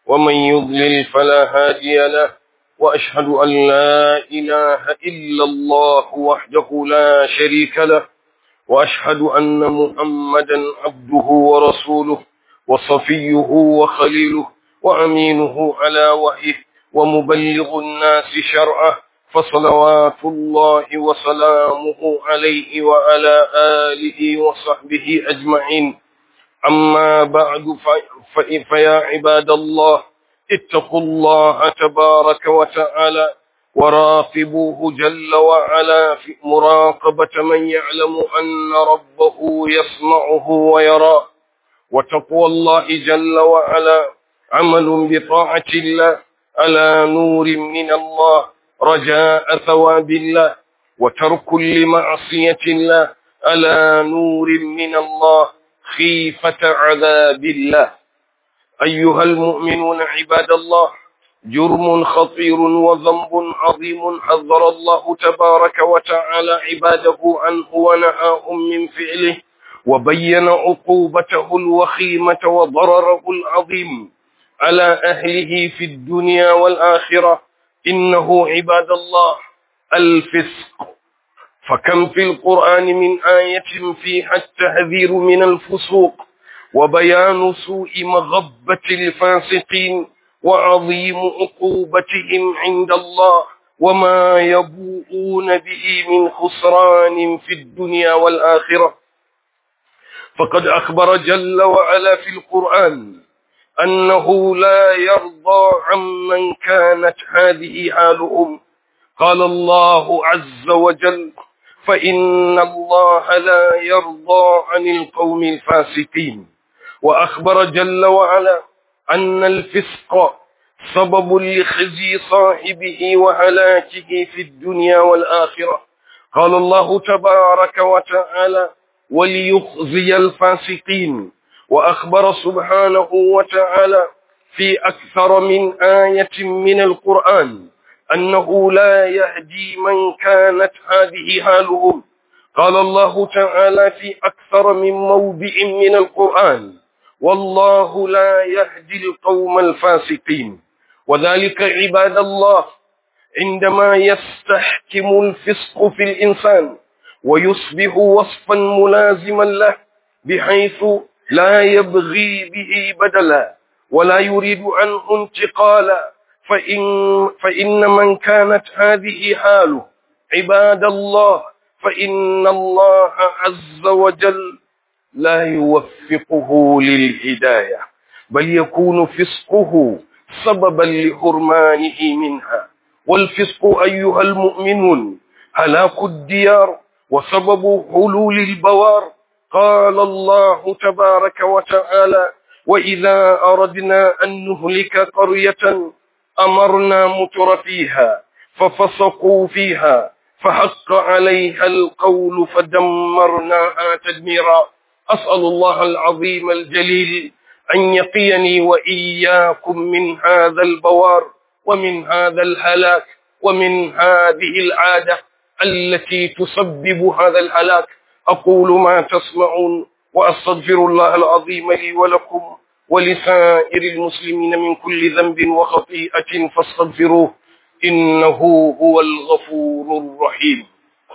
ومن يضلل فلا هادي له، وأشهد أن لا إله إلا الله وحده لا شريك له، وأشهد أن محمدا عبده ورسوله وصفيه وخليله وأمينه على وحيه ومبلغ الناس شرعه، فصلوات الله وسلامه عليه وعلى آله وصحبه أجمعين. أما بعد فيا عباد الله، اتقوا الله تبارك وتعالى وراقبوه جل وعلا في مراقبة من يعلم أن ربه يسمعه ويراه. وتقوى الله جل وعلا عمل بطاعة الله على نور من الله رجاء ثواب الله، وترك لمعصية الله على نور من الله خيفة عذاب الله. أيها المؤمنون عباد الله، جرم خطير وذنب عظيم حذر الله تبارك وتعالى عباده عنه ونهاهم من فعله، وبين عقوبته الوخيمة وضرره العظيم على أهله في الدنيا والآخرة. إنه عباد الله الفسق، فكم في القرآن من آية فيها التحذير من الفسوق وبيان سوء مغبة الفاسقين وعظيم عقوبتهم عند الله وما يبوءون به من خسران في الدنيا والآخرة. فقد أخبر جل وعلا في القرآن أنه لا يرضى عمن كانت هذه حالهم. قال الله عز وجل: فإن الله لا يرضى عن القوم الفاسقين. وأخبر جل وعلا أن الفسق سبب لخزي صاحبه وهلاكه في الدنيا والآخرة. قال الله تبارك وتعالى: وليخزي الفاسقين. وأخبر سبحانه وتعالى في أكثر من آية من القرآن أنه لا يهدي من كانت هذه حالهم. قال الله تعالى في أكثر من موضع من القرآن: والله لا يهدي القوم الفاسقين. وذلك عباد الله عندما يستحكم الفسق في الإنسان ويصبح وصفا ملازما له، بحيث لا يبغي به بدلا ولا يريد عنه انتقالا. فإن من كانت هذه حاله عباد الله، فإن الله عز وجل لا يوفقه للهداية، بل يكون فسقه سببا لحرمانه منها. والفسق أيها المؤمنون هلاك الديار وسبب حلول البوار. قال الله تبارك وتعالى: وإذا أردنا أن نهلك قرية أمرنا متر فيها ففسقوا فيها فحق عليها القول فدمرناها تدميرا. أسأل الله العظيم الجليل أن يقيني وإياكم من هذا البوار ومن هذا الهلاك ومن هذه العادة التي تسبب هذا الهلاك. أقول ما تسمعون وأستغفر الله العظيم لي ولكم ولسائر المسلمين من كل ذنب وخطيئة فاستغفروه إنه هو الغفور الرحيم.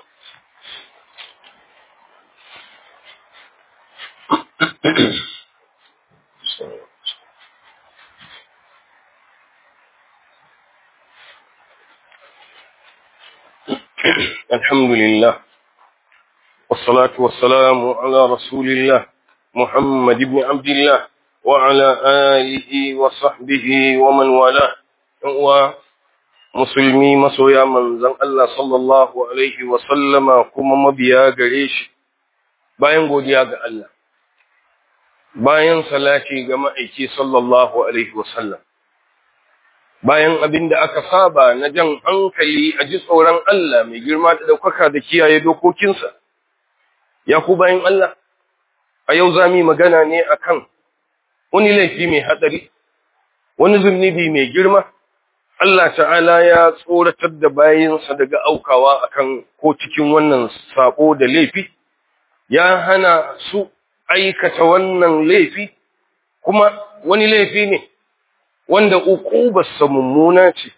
الحمد لله والصلاة والسلام على رسول الله محمد بن عبد الله وعلى آله وصحبه ومن والاه. ومسلمي مسويا منزل الله صلى الله عليه وسلم كما مبيا gare shi, bayan godiya ga Allah, bayan salati ga ma'aiki sallallahu alaihi wasallam, bayan abin da aka saba na jan hankali a ji tsoron Allah mai girma da ɗaukaka da kiyaye dokokinsa. Ya ku bayan Allah, a yau za mu yi magana ne akan wani laifi mai haɗari, wani zunubi mai girma. Allah ta'ala ya tsoratar da bayinsa daga aukawa akan ko cikin wannan sako da laifi, ya hana su aikata wannan laifi, kuma wani laifi ne wanda uqubarsa mummuna ce,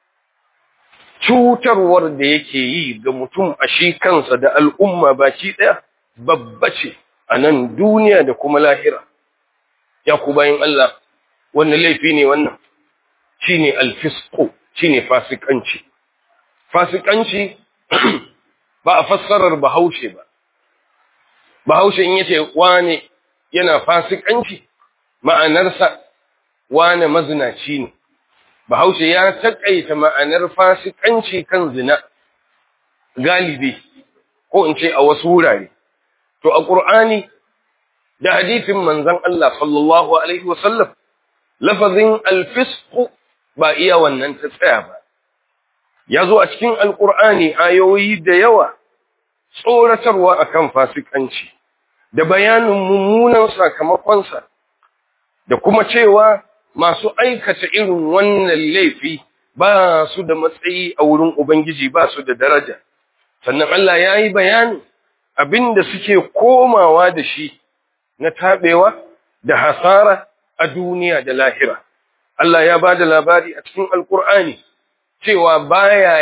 cutarwar da yake yi ga mutum a shi kansa da al'umma baki ɗaya babba ce a nan duniya da kuma lahira. Ya ku bayin Allah, wannan laifi ne wannan, shi ne alfisqu, shi ne fasikanci. Fasikanci ba a fassarar Bahaushe ba. Bahaushe in yace wane yana fasikanci, ma'anarsa wane mazinaci ne. Bahaushe ya taƙaita ma'anar fasikanci kan zina galibi, ko in ce a wasu wurare. To a Ƙur'ani da hadisin manzon Allah sallallahu alaihi wasallam, lafazin alfisqu ba iya wannan ta tsaya ba. Ya zo a cikin Alƙur'ani ayoyi da yawa tsoratarwa akan fasikanci da bayanin mummunan sakamakonsa, da kuma cewa masu aikata irin wannan laifi ba su da matsayi a wurin Ubangiji, ba su da daraja. Sannan Allah ya yi bayani abinda suke komawa da shi na taɓewa da hasara a duniya da lahira. Allah ya ba da labari a cikin Alƙur'ani cewa baya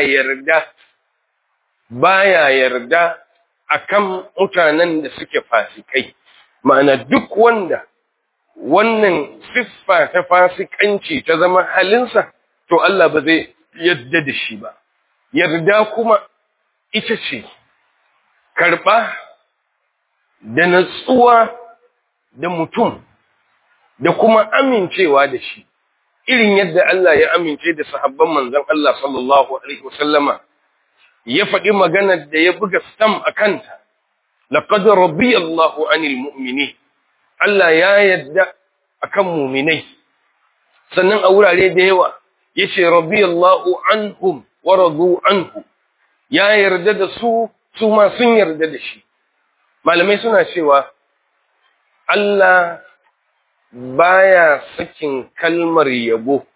yarda akan mutanen da suke fasikai, ma'ana duk wanda wannan siffa ta fasikanci ta zama halinsa, to Allah ba zai yadda da shi ba. Yarda kuma ita ce karɓa da natsuwa da mutum da kuma amincewa da shi, irin yadda Allah ya amince da sahabban manzon Allah sallallahu alaihi wasallama, ya faɗi maganar da ya buga stam a kanta, laqad radiyallahu anil mu'minin. Allah ya yadda akan mu'minai. Sannan a wurare da yawa yace radiyallahu anhum wa radu anhu. Ya yarda da su, su ma sun yarda da shi. Malamai suna cewa Allah baya sakin kalmar yabo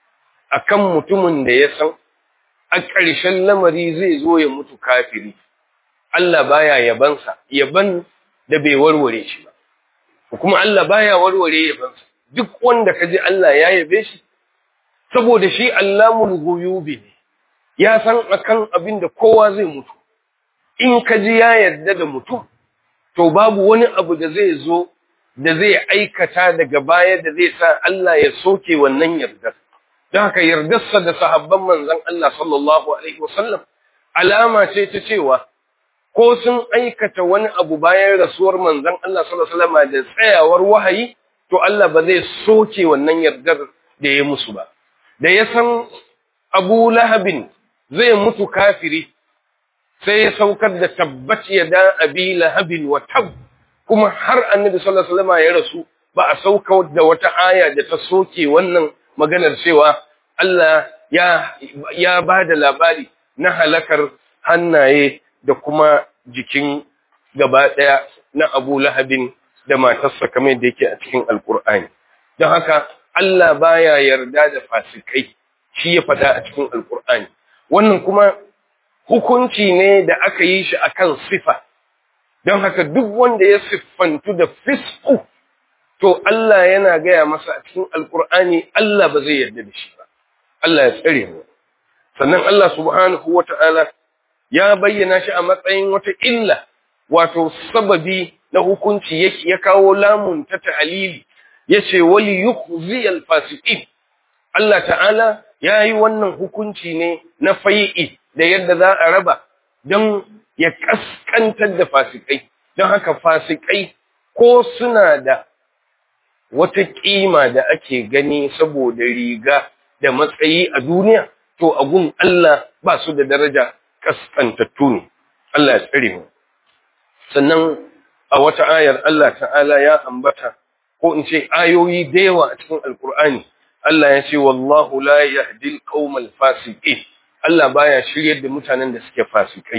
akan mutumin da ya san a ƙarshen lamari zai zo ya mutu kafiri. Allah baya yabansa, yaban da bai warware shi ba. Kuma Allah baya warware yabansa. Duk wanda kaji Allah ya yabe shi, saboda shi Allamul ghuyubi ne. Ya san akan abin da kowa zai mutu. In kaji ya yarda da mutum, to babu wani abu da zai zo da zai aikata daga baya da zai sa Allah ya soke wannan yardar. Don haka yardarsa da sahabban manzon Allah sallallahu alaihi wasallam alama ce ta cewa ko sun aikata wani abu bayan rasuwar manzon Allah sallallahu alaihi wasallam da tsayawar wahayi, to Allah ba zai soke wannan yardar da ya musu ba. Da ya san Abu Lahabin zai mutu kafiri, sai ya saukar da tabbat yada abi lahabin wa tab, kuma har annabi sallallahu alaihi wasallam ya rasu ba a saukar da wata aya da ta soke wannan maganar cewa Allah ya ba da labari na halakar hannaye da kuma jikin gaba ɗaya na Abu Lahabin da matarsa kamar da yake a cikin Alƙur'ani. Don haka Allah baya yarda da fasikai, shi ya faɗa a cikin Alƙur'ani. Wannan kuma hukunci ne da aka yi shi akan sifa. Don haka duk wanda ya siffantu da fisku, to Allah yana gaya masa a cikin Alƙur'ani Allah ba zai yarda da shi ba. Allah ya tsare mu. Sannan Allah subhanahu wata'ala ya bayyana shi a matsayin wata illa, wato sababi na hukunci ya kawo lamun ta ta'alili, yace wali yukhziyal fasiqin. Allah ta'ala yayi wannan hukunci ne na fai'i da yadda za a raba don ya kaskantar da fasikai. Don haka fasikai ko suna da wata kima da ake gani saboda riga da matsayi a duniya, to a gun Allah ba su da daraja, kaskantattu ne. Allah ya tsare mu. Sannan a wata ayar Allah ta'ala ya ambata, ko in ce ayoyi da yawa a cikin Alƙur'ani, Allah ya ce wallahu la yahdi al-qawmal fasiqin. Allah baya shiryar da mutanen da suke fasikai.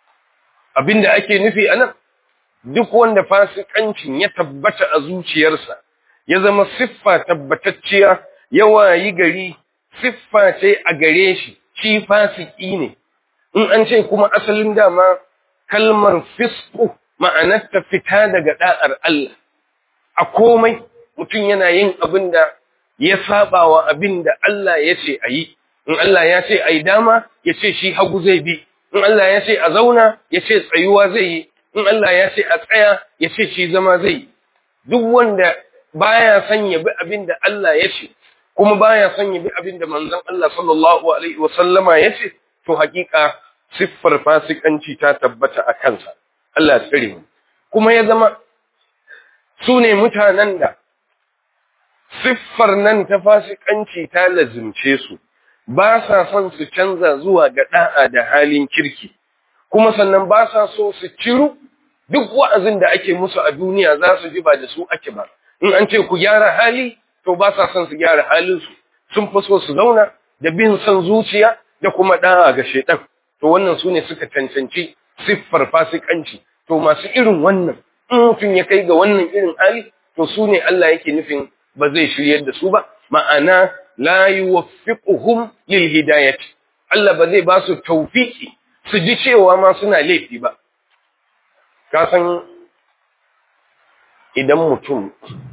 Abinda ake nufi anan, duk wanda fasikancin ya tabbata a zuciyarsa, ya zama siffa tabbatacciya, ya wayi gari siffa ce a gare shi, shi fasiki ne. In an ce kuma asalin dama kalmar fisku ma'anarta fita daga da'ar Allah. A komai mutum yana yin abin da ya saba wa abin da Allah ya ce a yi, in Allah ya ce a yi dama ya ce shi hagu zai bi, in Allah ya ce a zauna ya ce tsayuwa zai yi, in Allah ya ce a tsaya ya ce shi zama zai yi. Duk wanda baya son ya bi abin da Allah ya ce, kuma baya son ya bi abin da manzon Allah sallallahu alaihi wasallama ya ce, to hakika siffar fasikanci ta tabbata a kansa. Allah ya tsare mu. Kuma ya zama su ne mutanen da siffar nan ta fasikanci ta lazimce su, ba sa son su canza zuwa ga da'a da halin kirki, kuma sannan ba sa so su ciru duk wa'azin da ake musu a duniya za su ji ba da su ake ba. In an ce ku gyara hali, to ba sa son su gyara halinsu, sun fi so su zauna da bin son zuciya da kuma da'a ga shaitan. To wannan su ne suka cancanci siffar fasikanci. To masu irin wannan, in mutum ya kai ga wannan irin hali, to su ne Allah yake nufin ba zai shiryar da su ba, ma'ana la yuwaffiquhum lil hidayati. Allah ba zai ba su tawfiki su ji cewa ma suna laifi ba. Ka san idan mutum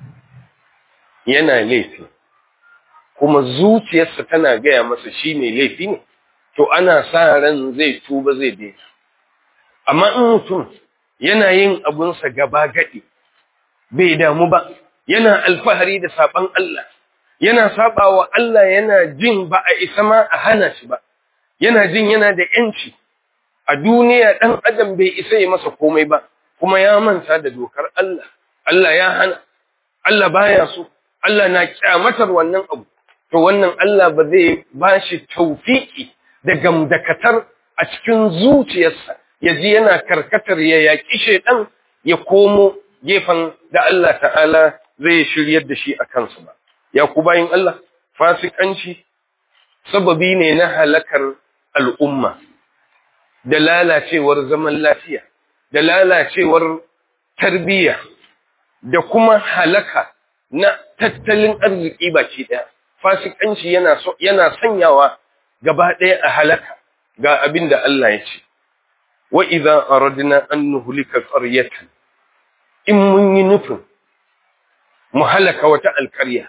yana laifi kuma zuciyarsa tana gaya masa shi mai laifi ne, to ana sa ran zai tuba zai daina. Amma in mutum yana yin abunsa gaba gadi bai damu ba, yana alfahari da saban Allah, yana saba wa Allah, yana jin ba a isa ma a hana shi ba, yana jin yana da yanci a duniya, ɗan adam bai isa ya masa komai ba, kuma ya manta da dokar Allah. Allah ya hana, Allah baya so, Allah na kyamatar wannan abu. To wannan Allah ba zai ba shi tawfiki da gamdakatar a cikin zuciyarsa, ya ji yana karkatar ya yaƙi shaiɗan ya komo gefen da Allah ta'ala zai shiryar da shi a kansu ba. Ya ku bayin Allah, fasikanci sababi ne na halakar al'umma, da lalacewar zaman lafiya, da lalacewar tarbiyya, da kuma halaka na tattalin arziki baki ɗaya. Fasikanci yana sanyawa gaba ɗaya a halaka ga abin da Allah ya ce. Wa idza aradna an nuhlika qaryatan, in mun yi nufin mu halaka wata alƙarya,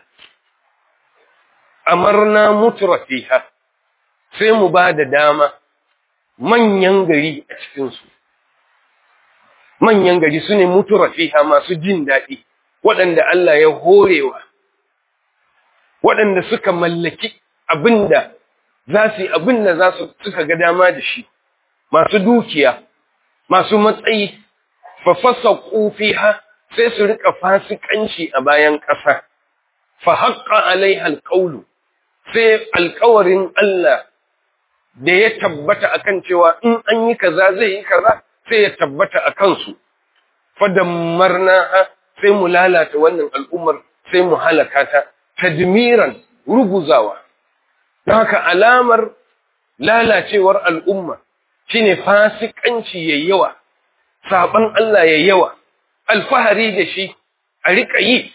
amarna mutrafiha, sai mu ba da dama manyan gari a cikinsu. Manyan gari su ne mutrafiha, masu jin daɗi, waɗanda Allah ya horewa, waɗanda suka mallaki abinda za su yi, abinda suka ga dama da shi, masu dukiya, masu matsayi, fa fasaqu fiha, sai su rika fasikanci a bayan ƙasa. Fa haqqa alaiha alqawlu, sai alƙawarin Allah da ya tabbata akan cewa in an yi kaza zai yi kaza, sai ya tabbata akan su. Fa dammarnaha, sai mu lalata wannan al'ummar, sai mu halaka ta tadmiran, ruguzawa. Don haka alamar lalacewar al'umma shine fasikanci yayi yawa, saban Allah yayi yawa, alfahari da shi a rika yi,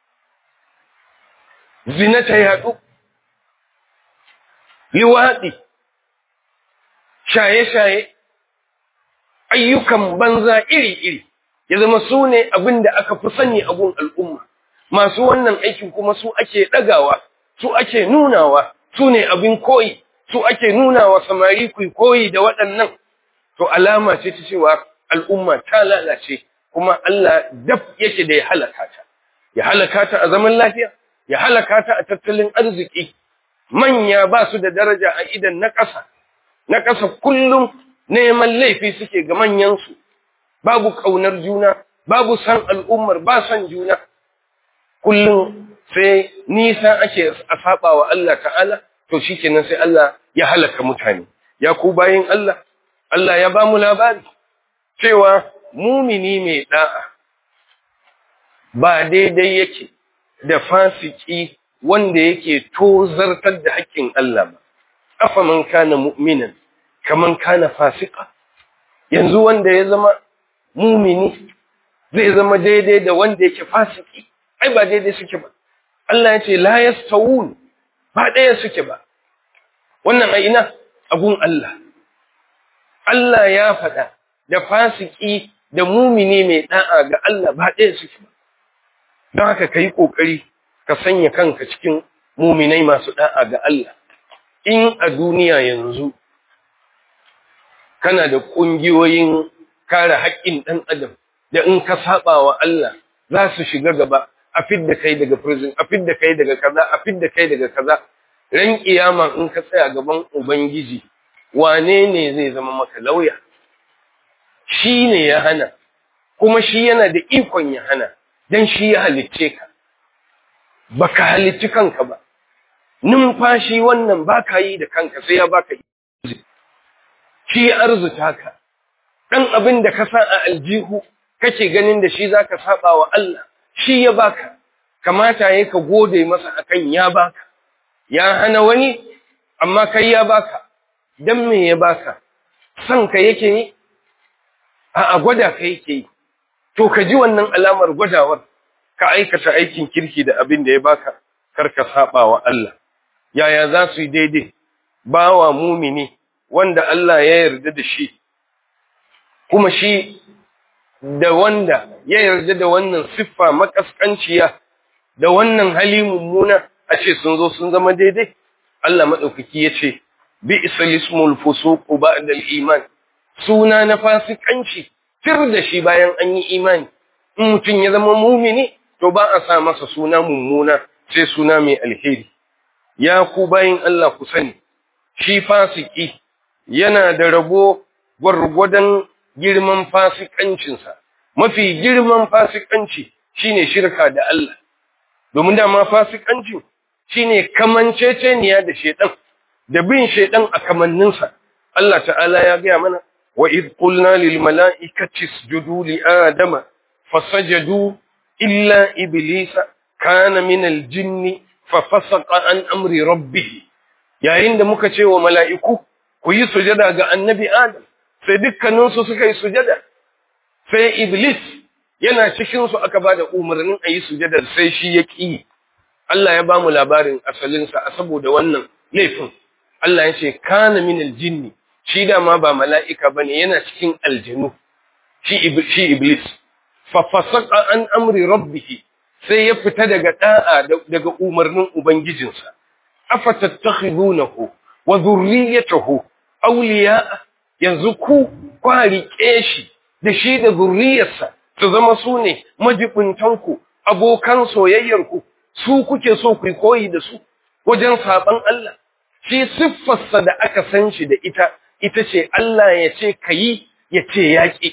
zina ta yaɗu, liwaɗi, shaye-shaye, ayyukan banza iri-iri, ya zama su ne abin da aka fi sani a gun al'umma. Masu wannan aikin kuma su ake ɗagawa, su ake nunawa, su ne abin koyi, su ake nunawa samari ku koyi da waɗannan. To alama ce ta cewa al'umma ta lalace, kuma Allah daf yake da ya halaka ta a zaman lafiya, ya halaka ta a tattalin arziki. Manya ba su da daraja a idan na ƙasa kullum neman laifi suke ga manyansu, babu ƙaunar juna, babu san al'ummar, ba san juna. Kullum sai nisa ake a saba wa Allah ta'ala, to shi kenan sai Allah ya halaka mutane. Ya ku bayin Allah, Allah ya ba mu labari cewa mumini mai da'a ba daidai yake da fasiki wanda yake tozartar da haƙƙin Allah ba. Afa man kana mu'minan kaman kana fasika, yanzu wanda ya zama mumini zai zama daidai da wanda yake fasiki? Ai ba daidai suke ba. Allah ya ce la yastawun, ba ɗaya suke ba. Wannan a ina? A gun Allah. Allah ya faɗa da fasiki da mumini mai da'a ga Allah ba ɗaya suke ba. Don haka ka yi ƙoƙari ka sanya kanka cikin muminai masu da'a ga Allah. In a duniya yanzu kana da ƙungiyoyin kare haƙƙin ɗan adam da in ka saba wa Allah za su shiga gaba a fidda kai daga prison, a fidda kai daga kaza, a fidda kai daga kaza. Ran kiyama in ka tsaya gaban Ubangiji, wane ne zai zama maka lauya? Shi ne ya hana, kuma shi yana da ikon ya hana, don shi ya halicce ka. Baka halicci kanka ba. Numfashi wannan baka yi da kanka sai ya baka izini. Shi ya arzuta ka. Dan abin da ka sa a aljihu kake ganin da shi zaka saba wa Allah, shi ya baka. Kamata yayi ka gode masa akan ya baka. Ya hana wani amma kai ya baka. Dan me ya baka? San ka yake yi? A gwada ka yake yi. To ka ji wannan alamar gwadawar, ka aikata aikin kirki da abin da ya baka, kar ka saba wa Allah. Yaya za su yi daidai? Bawa mumini wanda Allah ya yarda da shi, kuma shi da wanda ya yarda da wannan siffa makaskanciya, da wannan hali mummuna, a ce sun zo sun zama daidai? Allah maɗaukaki ya ce, bi'sal ismul fusuqu ba'da al-iman. Suna na fasikanci tir da shi bayan an yi imani. In mutum ya zama mumini, to ba a sa masa suna mummuna, sai suna mai alheri. Ya ku bayin Allah ku sani, shi fasiki yana da rabo gwargwadon girman fasikancinsa. Mafi girman fasikanci shine shirka da Allah. Domin dama fasikanci shine kamanceceniya da shedan, da bin shedan a kamanninsa. Allah ta'ala ya gaya mana, wa idh qulna lil mala'ikati isjudu li adama fasajadu illa iblisa kana min al jinni fa fasaqa an amri rabbih. Yayin da muka ce wa mala'iku ku yi sujada ga annabi Adam, sai dukkaninsu suka yi sujada. Sai Iblis yana cikinsu aka ba da umarnin a yi sujadar, sai shi ya ƙi. Allah ya ba mu labarin asalinsa a saboda wannan laifin. Allah ya ce, kana min aljinni, shi dama ba mala'ika ba ne, yana cikin aljinu, shi Iblis. Fafasaka an amri rabbihi, sai ya fita daga ɗa'a daga umarnin Ubangijinsa. Afatattakhidunahu wa dhurriyyatahu awliya, yanzu ku riƙe shi da shi da zurriyarsa su zama su ne majibuntanku, abokan soyayyarku, su kuke so ku koyi da su wajen saban Allah. Shi siffarsa da aka san shi da ita ce Allah ya ce kayi, ya ce yaƙi.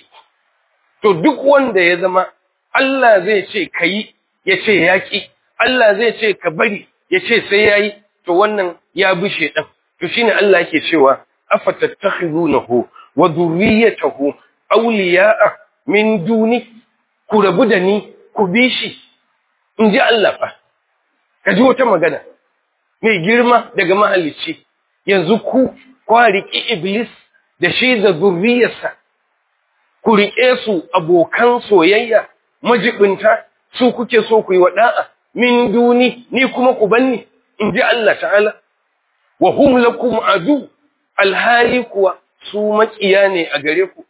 To duk wanda ya zama Allah zai ce kayi, ya ce yaƙi, Allah zai ce ka bari, ya ce sai yayi, to wannan ya bi shedan. To shine Allah yake cewa afatattakhidunahu wa dhurriyyatahu awliya'a min duni, ku rabu da ni ku bi shi, in ji Allah fa. Ka ji wata magana mai girma daga mahalicci. Yanzu ku riƙi Iblis da shi da zurriyarsa, ku riƙe su abokan soyayya, majibinta, su kuke so ku yi wa da'a, min duni, ni kuma ku banni, in ji Allah ta'ala. Wa hum lakum adu, alhali kuwa su maƙiya ne a gare ku.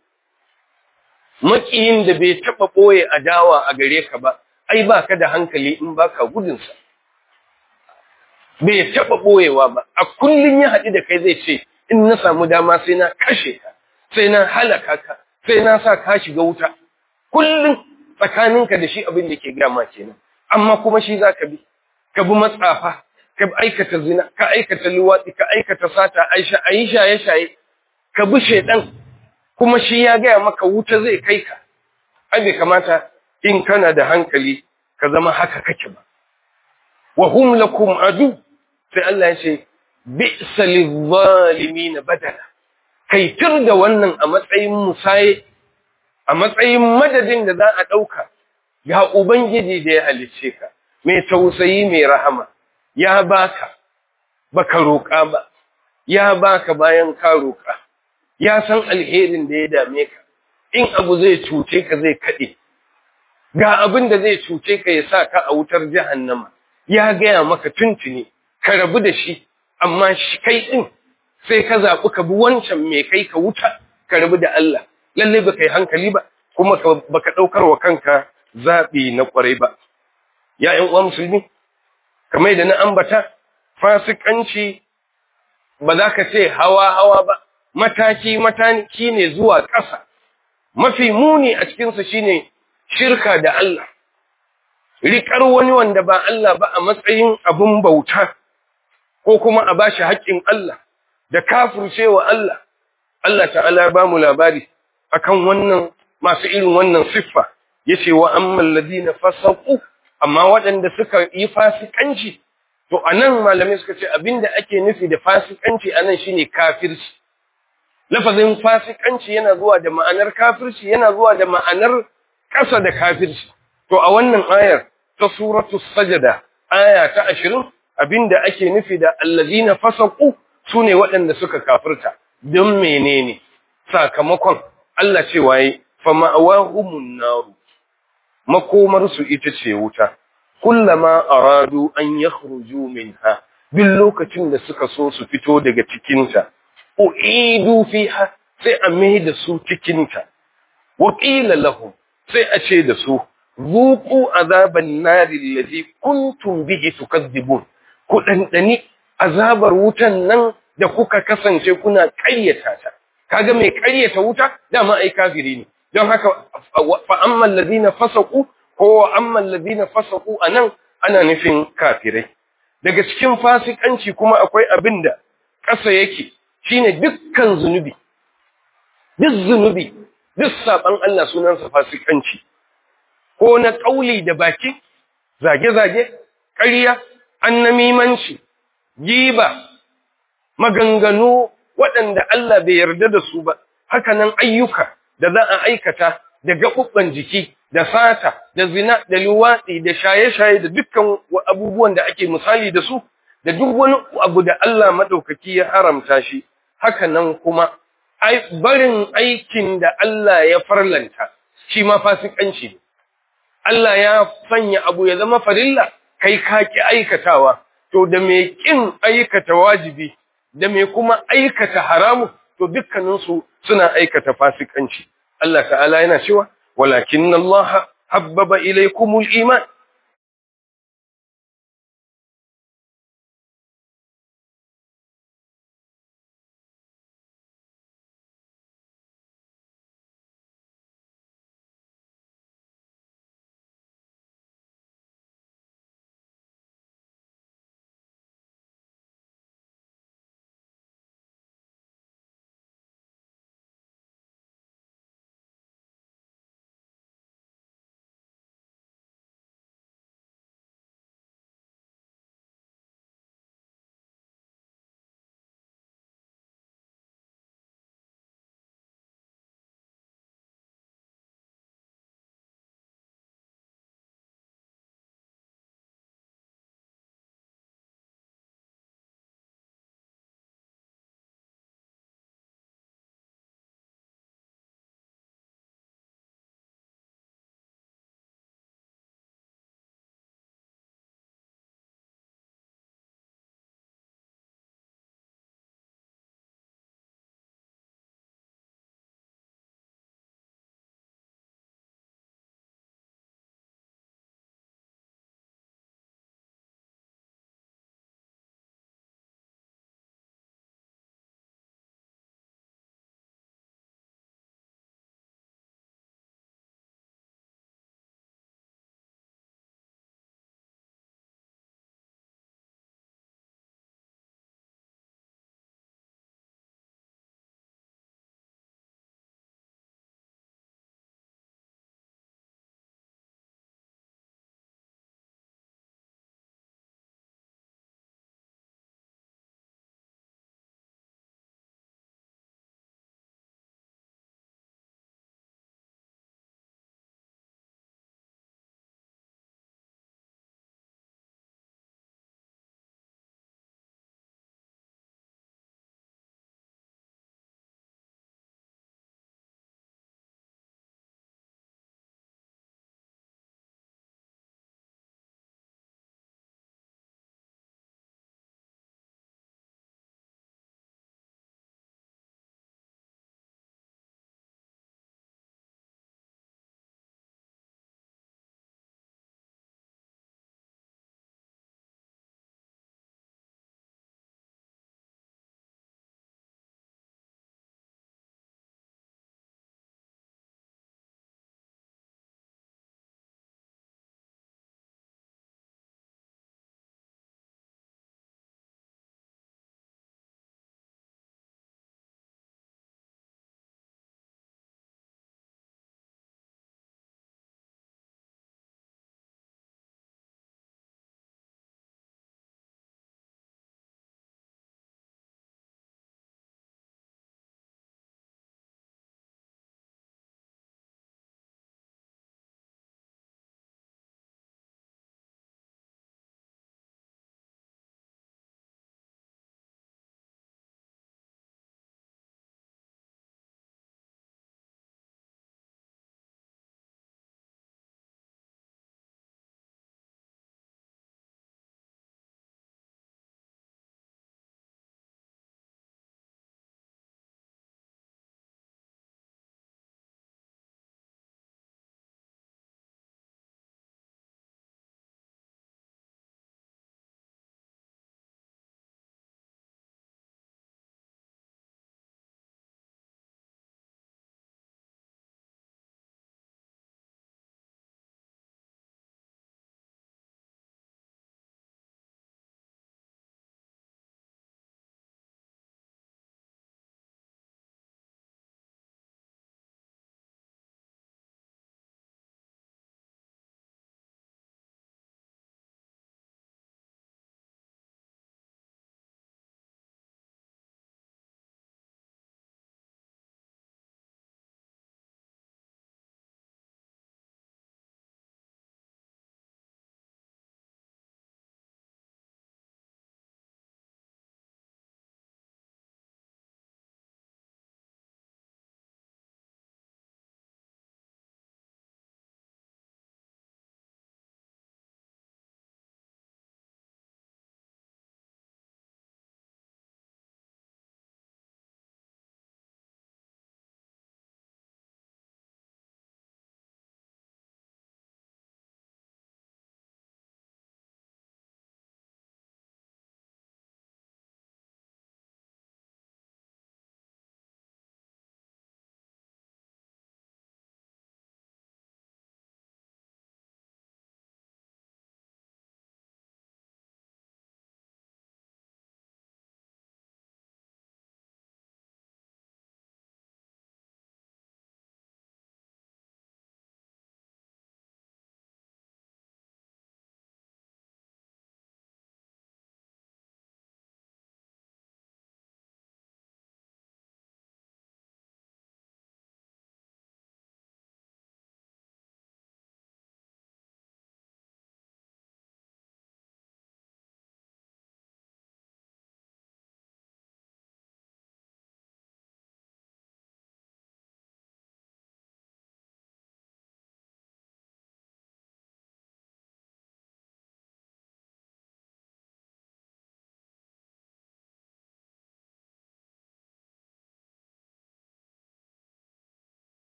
Maƙiyin da bai taɓa ɓoye adawa a gare ka ba, ai ba ka da hankali in ba ka gudunsa. Bai taɓa ɓoyewa ba, a kullum ya haɗu da kai zai ce, in na samu dama sai na kashe ka, sai na halaka ka, sai na sa ka shiga wuta. Kullum tsakaninka da shi abin da ke gama kenan. Amma kuma shi za ka bi matsafa, ka aikata zina, ka aikata luwaɗi, ka aikata sata, a yi shaye-shaye, ka bi shaiɗan, kuma shi ya gaya maka wuta zai kai ka. Ai bai kamata in kana da hankali ka zama haka kake ba. Wa hum lakum adu, sai Allah ya ce bi'sa lidh-dhalimin badala. Kai tir da wannan a matsayin musaye, a matsayin madadin da za a ɗauka ga Ubangiji da ya halicce ka, mai tausayi mai rahama, ya baka baka roƙa ba, ya baka bayan ka roƙa, ya san alherin da ya dame ka, in abu zai cuce ka zai kaɗe, ga abin da zai cuce ka ya sa ka a wutar jahannama, ya gaya maka tuntuni, ka rabu da shi, amma shi kai ɗin sai ka zaɓi ka bi wancan mai kai ka wuta, ka rabu da Allah, lallai baka yi hankali ba, kuma baka ɗaukar wa kanka zaɓi na ƙwarai ba. Ya ‘yan uwa musulmi, kamar da na ambata fasikanci ba za ka ce hawa ba, mataki ne zuwa ƙasa. Mafi muni a cikinsa shine shirka da Allah, riƙar wani wanda ba Allah ba a matsayin abin bauta, ko kuma a bashi haƙƙin Allah da kafircewa Allah. Allah ta'ala ba mu labari akan wannan masu irin wannan siffa, yace wa ammal ladina fasaqu, amma waɗanda suka yi fasikanci. To anan malamai suka ce abinda ake nufi da fasikanci anan shine kafirci. Lafazin fasikanci yana zuwa da ma'anar kafirci, yana zuwa da ma'anar ƙasa da kafirci. To a wannan ayar ta suratul sajda aya ta 20 abinda ake nufi da alladina fasaqu sune waɗanda suka kafirta. Don menene sakamakon? Allah ce waye fa ma'awahumun naru, makomar su ita ce wuta. Kullama aradu an yakhruju minha, duk lokacin da suka so su fito daga cikinta, uidu fiha, sai a mai da su cikinta. Wa qila lahum, sai a ce da su zuqu azaban nari allazi kuntum bihi tukazzibun, ku dandani azabar wutan nan da kuka kasance kuna ƙaryata ta. Kaga mai ƙaryata wuta dama ai kafiri ne. Don haka fa ammal ladina fasaqu ko amman ladina fasaqu anan ana nufin kafirai. Daga cikin fasikanci kuma akwai abinda ƙasa yake, shine dukkan zunubi. Duk zunubi, duk saban Allah sunansa fasikanci. Ko na kauli da baki, zage-zage, ƙarya, annamimanci, giba, maganganu waɗanda Allah bai yarda da su ba, haka nan ayyuka da za a aikata da gaɓuɓɓan jiki, da sata, da zina, da luwaɗi, da shaye-shaye, da dukkan abubuwan da ake misali da su, da duk wani abu da Allah maɗaukaki ya haramta shi, haka nan kuma barin aikin da Allah ya farlanta, shi ma fasikanci ne. Allah ya sanya abu ya zama farilla, kai ka ki aikatawa, to da mai ƙin aikata wajibi, da mai kuma aikata haramu, to dukkaninsu suna aikata fasikanci. Allah ta'ala yana cewa, walakin Allah habbaba ilaykumul iman,